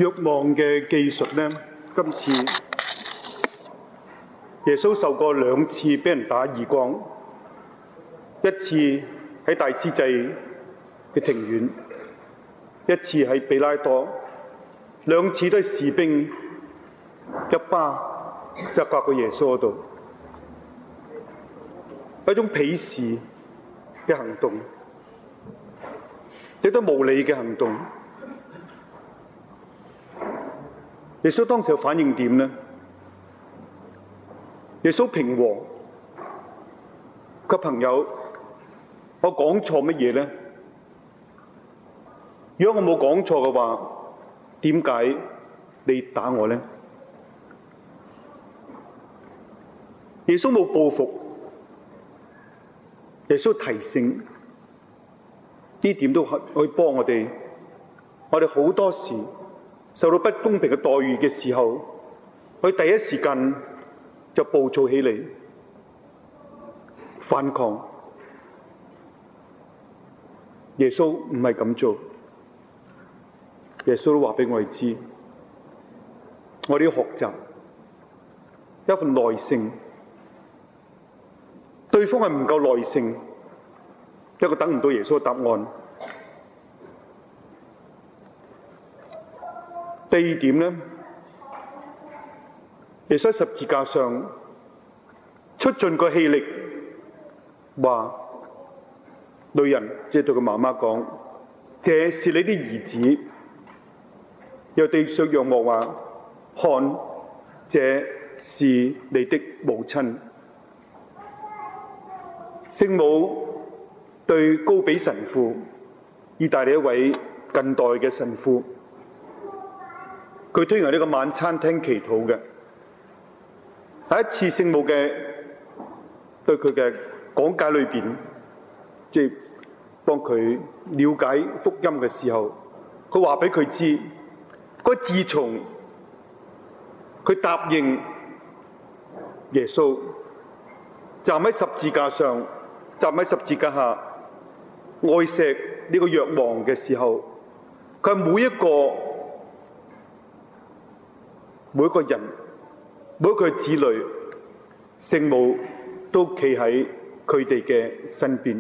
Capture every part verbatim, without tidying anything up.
若望嘅記述呢，今次耶穌受過兩次俾人打耳光，一次喺大司祭嘅庭院，一次喺比拉多，兩次都係士兵一巴就刮過耶穌嗰度，一種鄙視嘅行動，亦都無理嘅行動。耶穌當時嘅反應點呢？耶穌平和，個朋友，我講錯乜嘢呢？如果我冇講錯嘅話，點解你打我呢？耶穌冇報復，耶穌提醒，呢點都可以幫我哋。我哋好多時受到不公平嘅待遇嘅時候，佢第一時間就暴躁起嚟，反抗。耶穌唔係咁做，耶穌都話俾我哋知，我哋要學習一份耐性。對方係唔夠耐性，一個等唔到耶穌嘅答案。第二點呢，耶穌喺十字架上出盡個氣力，話女人即係對佢媽媽講：這是你的兒子。又對上若望話：看，這是你的母親。聖母對高比神父，意大利一位近代嘅神父，佢推行呢個晚餐廳祈禱嘅。喺一次聖母嘅對佢嘅講解裏邊，即係幫佢了解福音嘅時候，佢話俾佢知，佢自從佢答應耶穌站喺十字架上，站喺十字架下愛錫呢個若望嘅時候，佢每一個每一個人，每一個子女，聖母都企喺佢哋嘅身邊，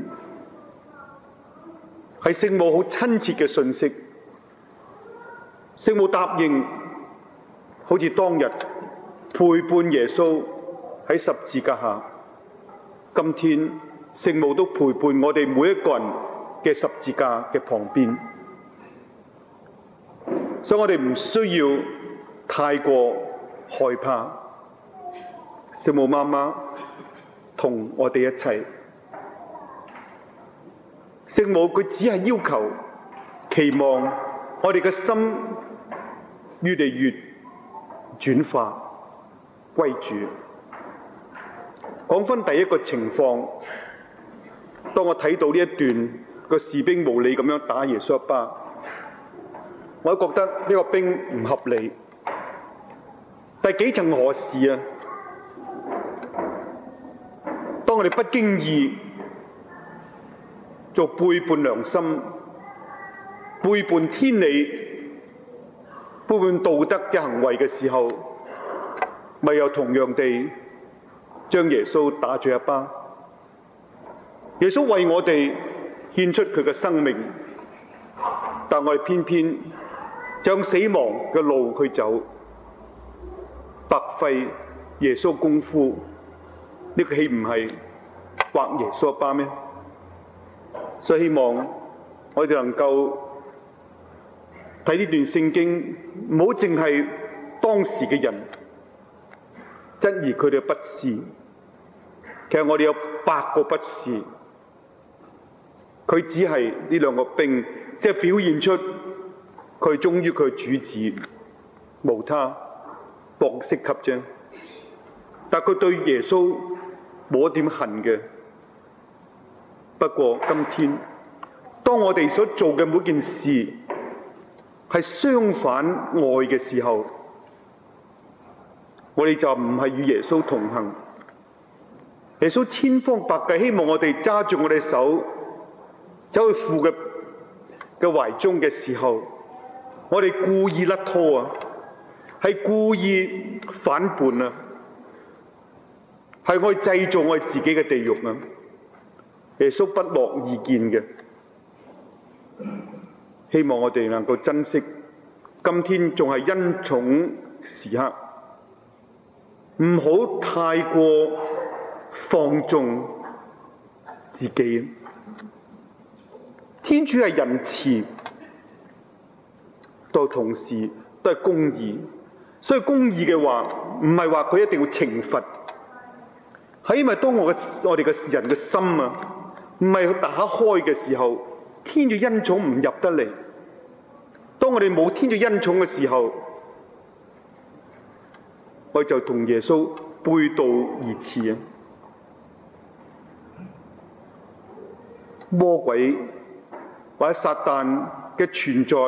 係聖母好親切嘅信息。聖母答應，好似當日陪伴耶穌喺十字架下，今天聖母都陪伴我哋每一個人嘅十字架嘅旁邊，所以我哋唔需要太過害怕。聖母媽媽同我哋一齊，聖母佢只係要求、期望我哋嘅心越嚟越轉化歸主。講返第一個情況，當我睇到呢一段個士兵無理咁樣打耶穌一巴，我覺得呢個兵唔合理。但係幾層何事啊？當我哋不經意做背叛良心、背叛天理、背叛道德嘅行為嘅時候，咪又同樣地將耶穌打咗一巴。耶穌為我哋獻出佢嘅生命，但我哋偏偏將死亡嘅路去走，白費耶穌功夫。呢個豈唔係畫耶穌一巴咩？所以希望我哋能夠睇呢段聖經，唔好淨係當時嘅人質疑佢哋嘅不是。其實我哋有百個不是，佢只係呢兩個兵，即係表現出佢忠於佢主子，無他，博識級啫。但佢對耶穌冇一點恨嘅。不過今天，當我哋所做嘅每件事係相反愛嘅時候，我哋就唔係與耶穌同行。耶穌千方百計希望我哋揸住我哋手走去父嘅嘅懷中嘅時候， 我哋故意甩拖啊，係故意反叛啊，係我哋製造我哋自己嘅地獄啊！耶穌不樂意見嘅，希望我哋能夠珍惜今天仲係恩寵時刻，唔好太過放縱自己。天主係仁慈，到同時都係公義，所以公義嘅話唔係話佢一定要懲罰，係因為當我嘅我哋嘅人嘅心啊，唔係去打開嘅時候，天主恩寵唔入得嚟。當我哋冇天主恩寵嘅時候，我就同耶穌背道而馳啊！魔鬼或者撒旦嘅存在，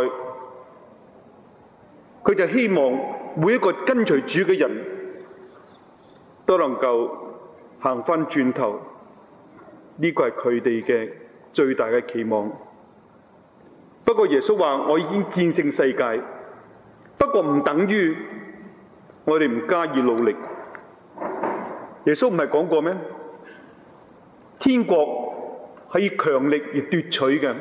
佢就希望每一個跟隨主嘅人都能夠行返轉頭，呢個係佢哋嘅最大嘅期望。不過耶穌話：我已經戰勝世界，不過唔等於我哋唔加以努力。耶穌唔係講過咩？天國係以強力而奪取嘅，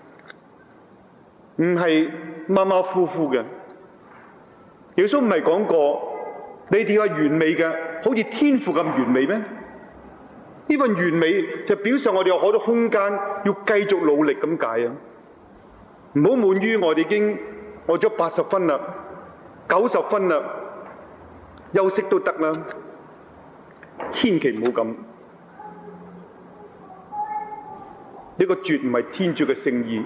唔係馬馬虎虎嘅。耶穌唔係講過你哋係完美嘅，好似天父咁完美咩？呢份完美就表示我哋有好多空間要繼續努力咁解啊！唔好滿於我哋已經攞咗八十分啦、九十分啦，休息都得啦，千祈唔好咁。呢個絕唔係天主嘅聖意，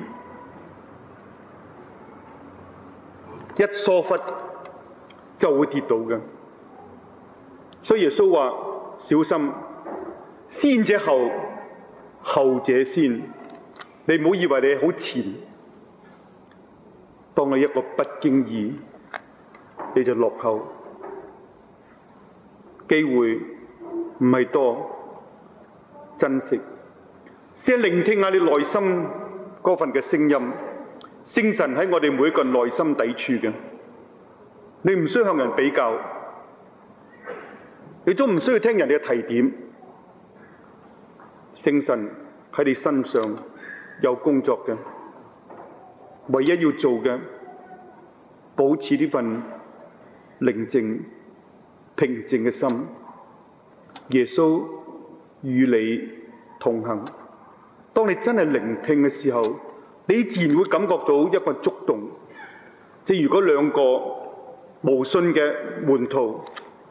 一疏忽就會跌倒嘅。所以耶穌話：小心，先者後，後者先。你唔好以為你好前，當你一個不經意，你就落後。機會唔係多，珍惜。先聆聽下你內心嗰份嘅聲音，聖神喺我哋每一個人內心底處嘅。你唔需要向人比較，你都唔需要聽人哋嘅提點。聖神喺你身上有工作嘅，唯一要做嘅，保持呢份寧靜平靜嘅心。耶穌與你同行。當你真係聆聽嘅時候，你自然會感覺到一個觸動。即如果兩個無信嘅門徒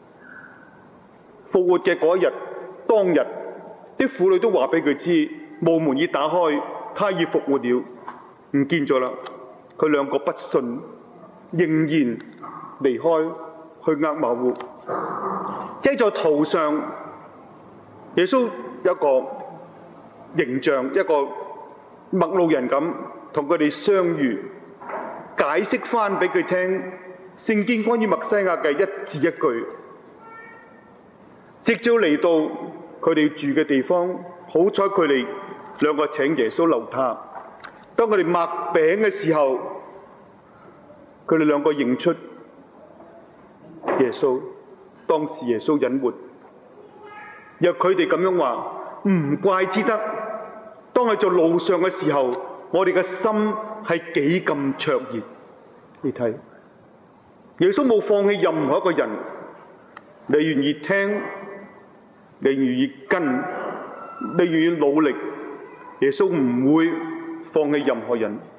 復活嘅嗰一日當日，啲婦女都話俾佢知，墓門已打開，他已復活了，唔見咗啦。佢兩個不信，仍然離開去厄瑪烏。即係在途上，耶穌有一個形象，一個陌路人咁同佢哋相遇，解釋翻俾佢聽聖經關於默西亞嘅一字一句。直至嚟到佢哋住嘅地方，好彩佢哋兩個請耶穌留他。當佢哋擘餅嘅時候，佢哋兩個認出耶穌。當時耶穌隱沒，若佢哋咁樣話，唔怪之得。當佢做路上嘅時候，我哋嘅心係幾咁灼熱。你睇，耶穌冇放棄任何一個人。你願意聽，你願意跟，你願意努力，耶穌唔會放棄任何人。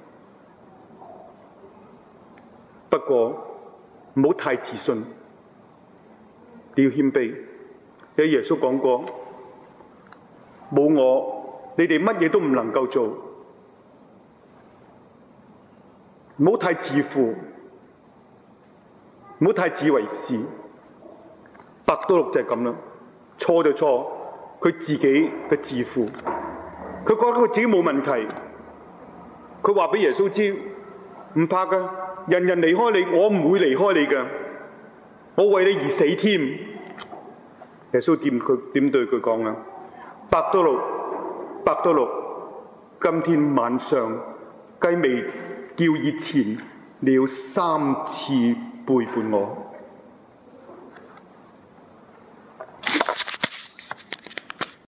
不過唔好太自信，你要謙卑。因為耶穌講過，冇我，你哋乜嘢都唔能夠做。唔好太自負，唔好太自以為是。伯多祿就係咁啦，錯就錯，佢自己嘅自負，佢覺得佢自己冇問題，佢話俾耶穌知，唔怕噶，人人離開你，我唔會離開你噶，我為你而死添。耶穌點佢點對佢講啊？伯多祿，伯多祿，今天晚上雞未叫以前， 你要三次背叛我。